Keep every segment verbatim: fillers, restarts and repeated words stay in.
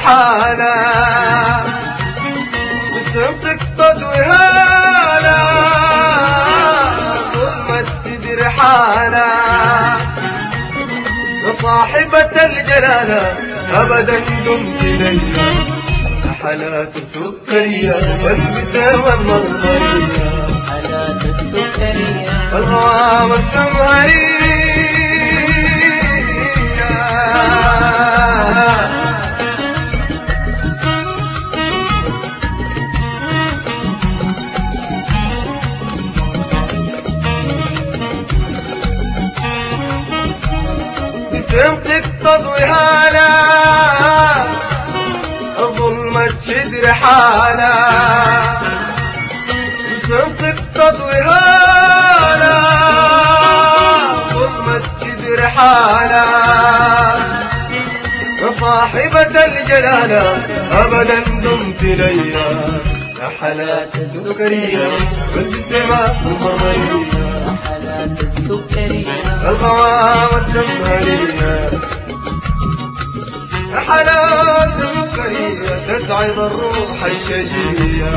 رحالة بسمتك تضوي هالة ظلمة صدر حالة صاحبة الجلالة أبدا دمت ليا حالات السكرية والبسام والمرضية حالات السكرية الغوام السمهرية بسمتك تضوي هالة ظلمة شدر حالة بسمتك تضوي هالة ظلمة شدر حالة صاحبة الجلالة أبدا دمت ليا حالات السكرية والبسمة والمرضية حالات السكرية الغوام السمهرية حالات السكرية تسعد الروح الشجية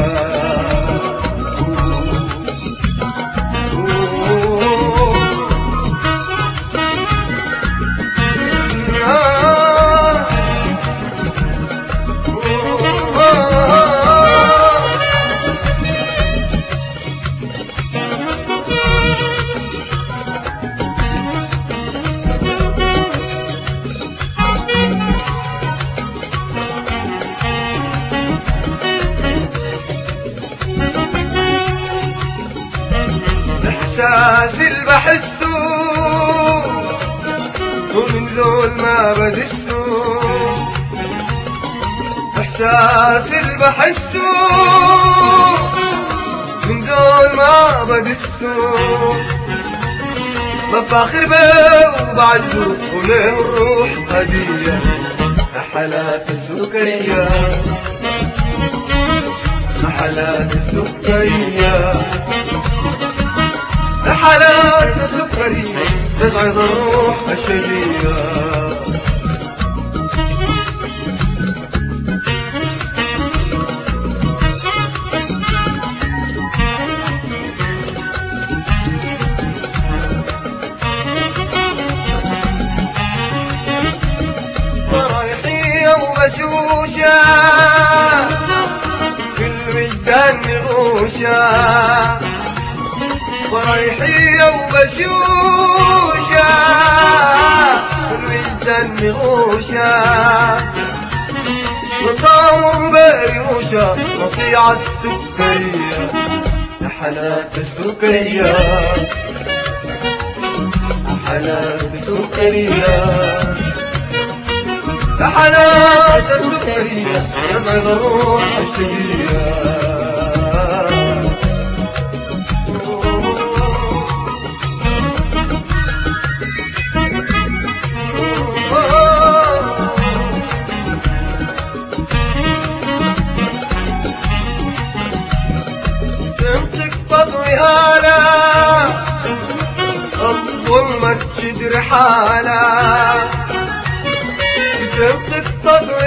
إحساس البحثه ومن ذول ما بدسته إحساس البحثه من ذول ما بدسته بفاخر به وبعده وله الروح هدية حالات السكرية حالات السكرية حالات السكرية تسعد الروح الشجية ورايحية وبشوشة في الوجدان نغوشة ورايحية وبشوشة الوجدان نغوشة وطعم بريوشة مطيع السكرية حالات السكرية حالات السكرية حالات السكرية يسعد الروح الشجية الظلمة شدر حالة بسمتك تضوي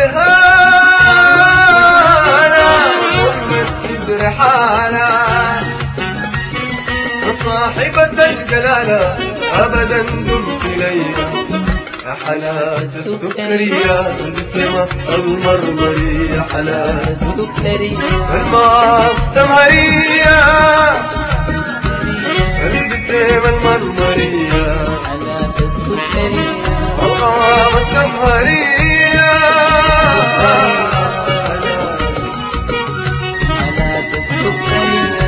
هالة الظلمة شدر حالة صاحبة الجلالة أبدا دمت ليا حالات السكرية البسمة المرمرية حالات السكرية الماء السمهرية البسمة المرمرية حالات السكرية الغوام السمهرية حالات السكرية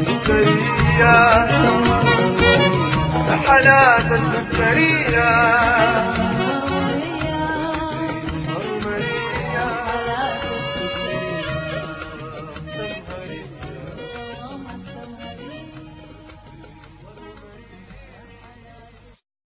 حالات السكرية